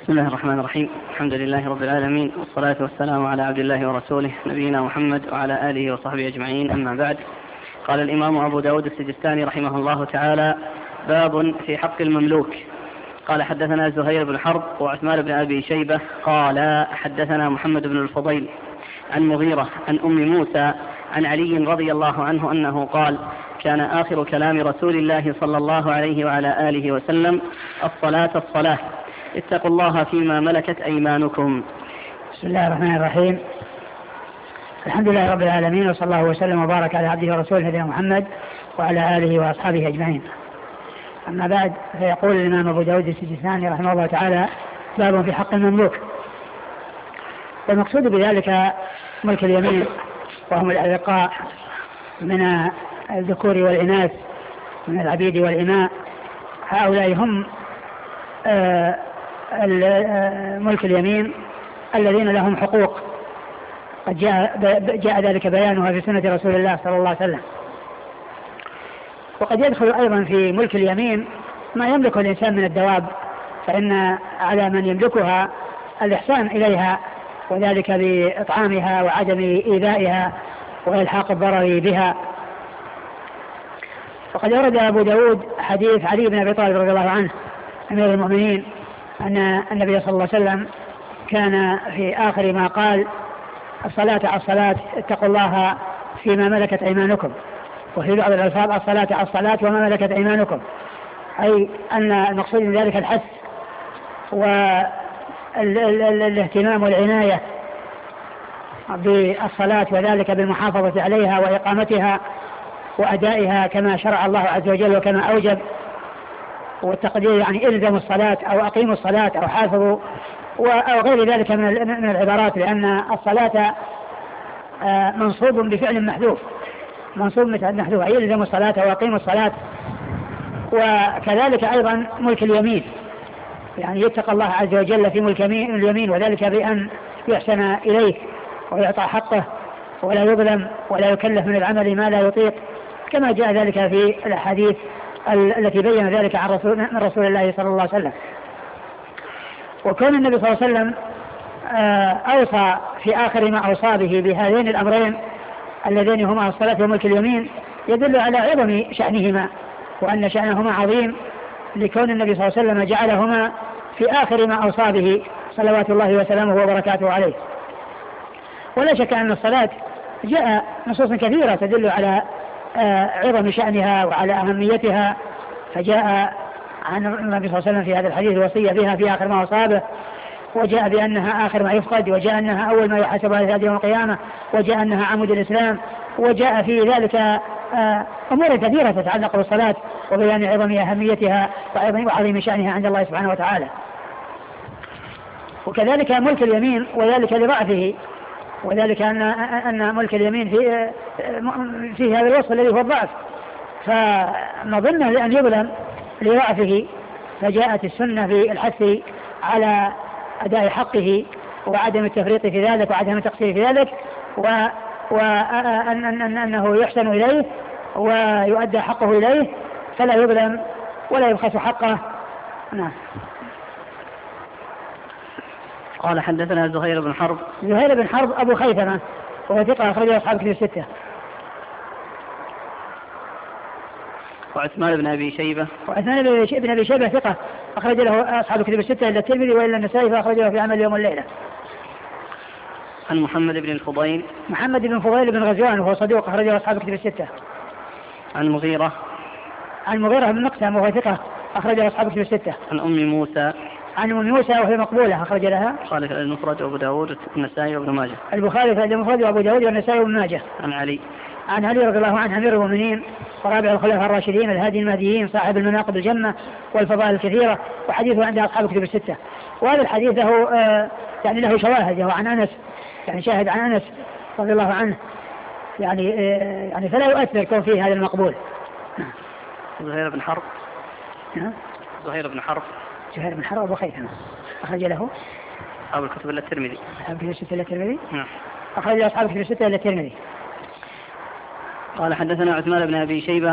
بسم الله الرحمن الرحيم. الحمد لله رب العالمين، والصلاة والسلام على عبد الله ورسوله نبينا محمد وعلى آله وصحبه أجمعين، أما بعد. قال الإمام أبو داود السجستاني رحمه الله تعالى: باب في حق المملوك. قال: حدثنا زهير بن حرب وعثمان بن أبي شيبة قال: حدثنا محمد بن الفضيل عن مغيرة عن أم موسى عن علي رضي الله عنه أنه قال: كان آخر كلام رسول الله صلى الله عليه وعلى آله وسلم: الصلاة الصلاة، اتقوا الله فيما ملكت أيمانكم. بسم الله الرحمن الرحيم. الحمد لله رب العالمين، وصلى الله وسلم وبارك على عبده ورسوله نبينا محمد وعلى آله وأصحابه أجمعين. أما بعد، فيقول الإمام أبو داود السجستاني رحمه الله تعالى: باب في حق المملوك. والمقصود بذلك ملك اليمين، وهم الأرقاء من الذكور والإناث من العبيد والإماء. هؤلاء هم ملك اليمين الذين لهم حقوق، قد جاء ذلك بيانها في سنة رسول الله صلى الله عليه وسلم. وقد يدخل أيضا في ملك اليمين ما يملكه الإنسان من الدواب، فإن على من يملكها الإحسان إليها، وذلك بإطعامها وعدم إيذائها وإلحاق الضرر بها. وقد أورد أبو داود حديث علي بن أبي طالب رضي الله عنه أمير المؤمنين أن النبي صلى الله عليه وسلم كان في آخر ما قال: الصلاة الصلاة، اتقوا الله فيما ملكت أيمانكم. وفي بعض الألفاظ: الصلاة الصلاة وما ملكت أيمانكم، أي أن المقصود من ذلك الحث والاهتمام والعناية بالصلاة، وذلك بالمحافظة عليها وإقامتها وأدائها كما شرع الله عز وجل وكما أوجب. والتقدير يعني إلزموا الصلاة أو أقيموا الصلاة أو حافظوا أو غير ذلك من العبارات، لأن الصلاة منصوب بفعل محذوف، منصوب محذوف، أي إلزموا الصلاة وأقيموا الصلاة. وكذلك أيضا ملك اليمين، يعني يتقى الله عز وجل في ملك اليمين، وذلك بأن يحسن إليه ويعطى حقه ولا يظلم ولا يكلف من العمل ما لا يطيق، كما جاء ذلك في الأحاديث التي بين ذلك من رسول الله صلى الله عليه وسلم. وكون النبي صلى الله عليه وسلم أوصى في آخر ما أوصى به بهذين الأمرين اللذين هما الصلاة وملك اليمين يدل على عظم شأنهما، وأن شأنهما عظيم، لكون النبي صلى الله عليه وسلم جعلهما في آخر ما أوصى به صلوات الله وسلامه وبركاته عليه. ولا شك أن الصلاة جاء نصوص كثيرة تدل على عظم شأنها وعلى أهميتها، فجاء عن النبي صلى الله عليه وسلم في هذا الحديث الوصية بها في آخر ما أصابه، وجاء بأنها آخر ما يفقد، وجاء أنها أول ما يحاسب على هذه يوم القيامة، وجاء أنها عمود الإسلام، وجاء في ذلك أمور كثيرة تتعلق بالصلاة وبيان عظم أهميتها وعظيم شأنها عند الله سبحانه وتعالى. وكذلك ملك اليمين، وذلك لضعفه، وذلك أن ملك اليمين في هذا الوصف الذي هو الضعف، فنظن لأن يظلم لضعفه، فجاءت السنة في الحث على أداء حقه وعدم التفريط في ذلك وعدم التقصير في ذلك، وأنه يحسن إليه ويؤدى حقه إليه فلا يظلم ولا يبخس حقه. نعم. قال: حدثنا زهير بن حرب. زهير بن حرب أبو خيثمة، وهو ثقة أخرجه أصحاب الكتب الستة. وعثمان بن أبي شيبة. وعثمان بن أبي شيبة ثقة أخرج له أصحاب الكتب الستة إلا الترمذي وإلا النسائي، فأخرجه في عمل يوم والليلة. عن محمد بن الفضيل. محمد بن فضيل بن غزوان، وهو صدوق أخرجه أصحاب الكتب الستة. عن مغيرة. عن مغيرة بن مقسم، وهو ثقة أخرجه أصحاب الكتب الستة. عن أم موسى. عن أم موسى، وهي مقبولة أخرج لها البخاري في المفرد وأبو داود والنسائي وابن ماجه. البخاري في المفرد وأبو داود والنسائي وابن ماجه. عن علي. عن علي رضي الله عنه أمير المؤمنين ورابع الخلفاء الراشدين الهادي المهديين صاحب المناقب الجمة والفضائل الكثيرة، وحديثه عند أصحاب الكتب الستة. وهذا الحديث له يعني له شواهد، وعن أنس يعني شاهد عن أنس رضي الله عنه، يعني فلا يؤثر كون فيه هذا المقبول. زهير بن حرب. زهير بن حرب. زهير بن حرب أبو خيثمة أخرج له أصحاب الكتب إلا الترمذي. أصحاب الكتب الستة إلا الترمذي. نعم. أخرج أصحاب الكتب الستة إلا الترمذي. قال: حدثنا عثمان بن أبي شيبة